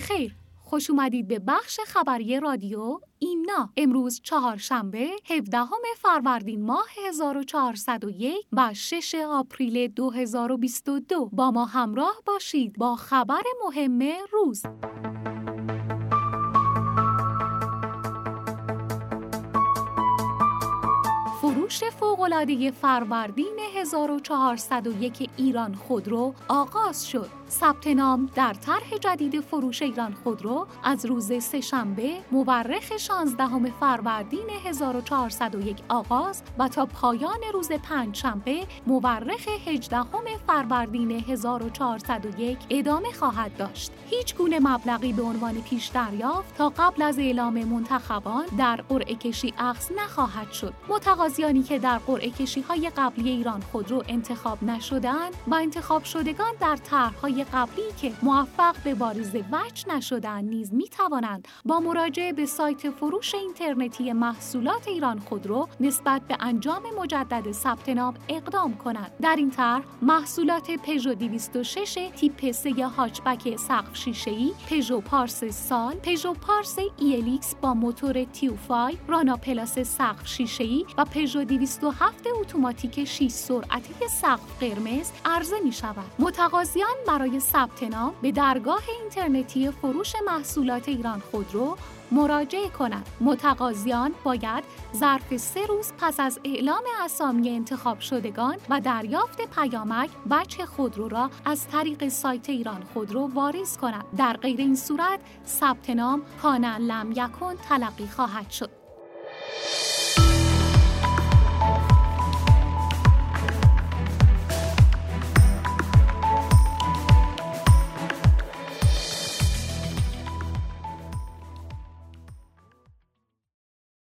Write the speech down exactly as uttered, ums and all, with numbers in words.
خیر، خوش اومدید به بخش خبری رادیو ایمنا. امروز چهارشنبه هفدهم فروردین ماه هزار و چهارصد و یک و شش آپریل دو هزار و بیست و دو با ما همراه باشید با خبر مهم روز. فروش فوق‌العاده فروردین هزار و چهارصد و یک ایران خودرو آغاز شد. ثبت نام در طرح جدید فروش ایران خودرو از روز سه‌شنبه مورخ شانزدهم فروردین هزار و چهارصد و یک آغاز و تا پایان روز پنجشنبه مورخ هجدهم فروردین هزار و چهارصد و یک ادامه خواهد داشت. هیچ گونه مبلغی به عنوان پیش دریافت تا قبل از اعلام منتخبان در قرعه کشی اخذ نخواهد شد. متقاضیانی که در قرعه کشی‌های قبلی ایران خودرو انتخاب نشدند و انتخاب شدگان در طرح‌های قبلی که موفق به واریز وجه نشدند نیز می‌توانند با مراجعه به سایت فروش اینترنتی محصولات ایران خودرو نسبت به انجام مجدد ثبت نام اقدام کنند. در این طرح محصولات پژو دویست و شش تیپ سه هاچبک سقف شیشه‌ای، پژو پارس سال، پژو پارس ای ال ایکس با موتور تیوفای، رانا پلاس سقف شیشه‌ای و پژو دویست و هفت اتوماتیک شش سرعته سقف قرمز عرضه می‌شود. متقاضیان برای ثبت نام به درگاه اینترنتی فروش محصولات ایران خودرو مراجعه کنند. متقاضیان باید ظرف سه روز پس از اعلام اسامی انتخاب شدگان و دریافت پیامک وجه خودرو را از طریق سایت ایران خودرو واریز کنند. در غیر این صورت ثبت نام کان لم یکن تلقی خواهد شد.